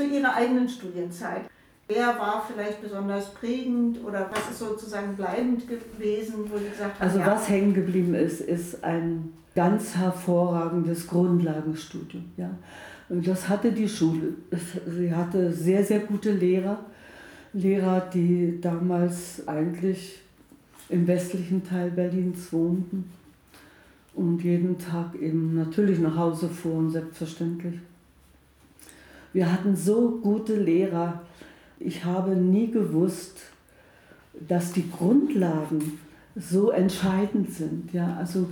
zu Ihrer eigenen Studienzeit. Wer war vielleicht besonders prägend oder was ist sozusagen bleibend gewesen, wo Sie gesagt haben, Also ja. was hängen geblieben ist, ist ein ganz hervorragendes Grundlagenstudium. Ja. Und das hatte die Schule. Sie hatte sehr, sehr gute Lehrer. Lehrer, die damals eigentlich im westlichen Teil Berlins wohnten und jeden Tag eben natürlich nach Hause fuhren, selbstverständlich. Wir hatten so gute Lehrer. Ich habe nie gewusst, dass die Grundlagen so entscheidend sind. Ja? Also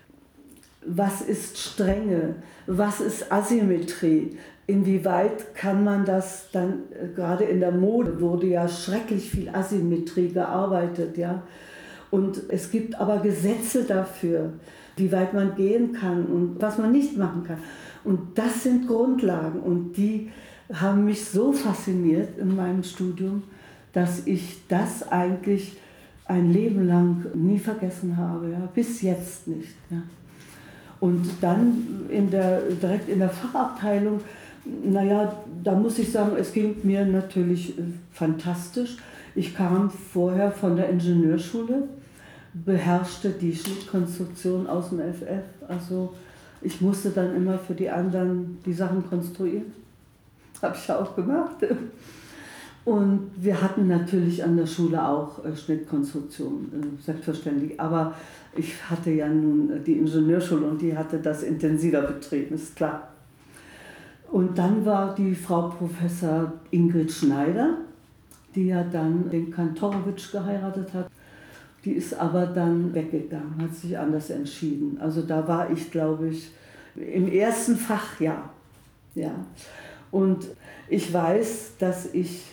was ist Strenge, was ist Asymmetrie, inwieweit kann man das dann, gerade in der Mode wurde ja schrecklich viel Asymmetrie gearbeitet. Ja? Und es gibt aber Gesetze dafür, wie weit man gehen kann und was man nicht machen kann. Und das sind Grundlagen und die haben mich so fasziniert in meinem Studium, dass ich das eigentlich ein Leben lang nie vergessen habe, ja, bis jetzt nicht. Ja. Und dann direkt in der Fachabteilung, naja, da muss ich sagen, es ging mir natürlich fantastisch. Ich kam vorher von der Ingenieurschule, beherrschte die Schnittkonstruktion aus dem FF, also ich musste dann immer für die anderen die Sachen konstruieren. Habe ich auch gemacht. Und wir hatten natürlich an der Schule auch Schnittkonstruktion, selbstverständlich. Aber ich hatte ja nun die Ingenieurschule und die hatte das intensiver betrieben, ist klar. Und dann war die Frau Professor Ingrid Schneider, die ja dann den Kantorowitsch geheiratet hat. Die ist aber dann weggegangen, hat sich anders entschieden. Also da war ich, glaube ich, im ersten Fachjahr. Ja. Und ich weiß, dass ich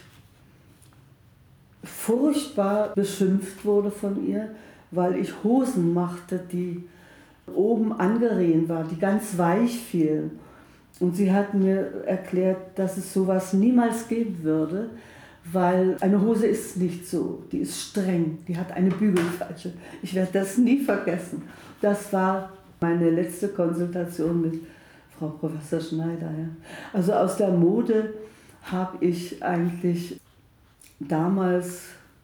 furchtbar beschimpft wurde von ihr, weil ich Hosen machte, die oben angeriehen waren, die ganz weich fielen. Und sie hat mir erklärt, dass es sowas niemals geben würde, weil eine Hose ist nicht so, die ist streng, die hat eine Bügelfalte. Ich werde das nie vergessen. Das war meine letzte Konsultation mit Frau Professor Schneider. Ja. Also aus der Mode habe ich eigentlich damals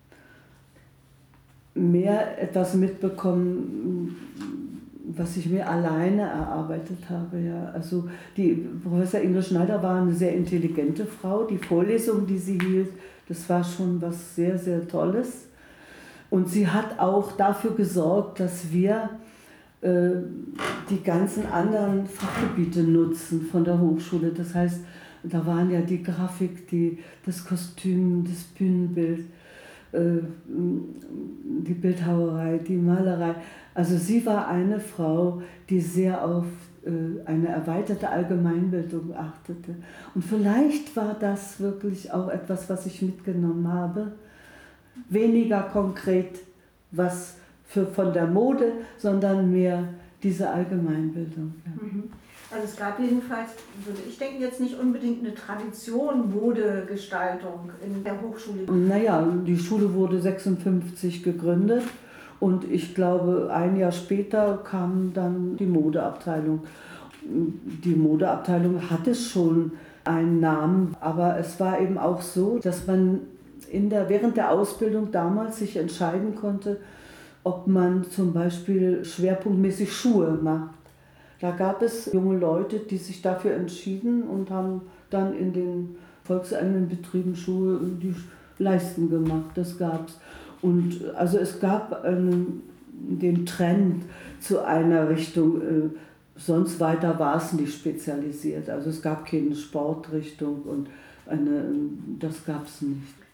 mehr etwas mitbekommen, was ich mir alleine erarbeitet habe. Ja. Also die Professor Ingrid Schneider war eine sehr intelligente Frau. Die Vorlesung, die sie hielt, das war schon was sehr, sehr Tolles. Und sie hat auch dafür gesorgt, dass wir die ganzen anderen Fachgebiete nutzen von der Hochschule. Das heißt, da waren ja die Grafik, das Kostüm, das Bühnenbild, die Bildhauerei, die Malerei. Also sie war eine Frau, die sehr auf eine erweiterte Allgemeinbildung achtete. Und vielleicht war das wirklich auch etwas, was ich mitgenommen habe. Weniger konkret, was von der Mode, sondern mehr diese Allgemeinbildung. Ja. Also es gab jedenfalls, würde ich denke, jetzt nicht unbedingt eine Tradition Modegestaltung in der Hochschule. Naja, die Schule wurde 1956 gegründet und ich glaube, ein Jahr später kam dann die Modeabteilung. Die Modeabteilung hatte schon einen Namen, aber es war eben auch so, dass man während der Ausbildung damals sich entscheiden konnte, ob man zum Beispiel schwerpunktmäßig Schuhe macht. Da gab es junge Leute, die sich dafür entschieden und haben dann in den volkseigenen Betrieben Schuhe und die Leisten gemacht. Das gab's. Und also es gab den Trend zu einer Richtung, sonst weiter war es nicht spezialisiert. Also es gab keine Sportrichtung und das gab es nicht.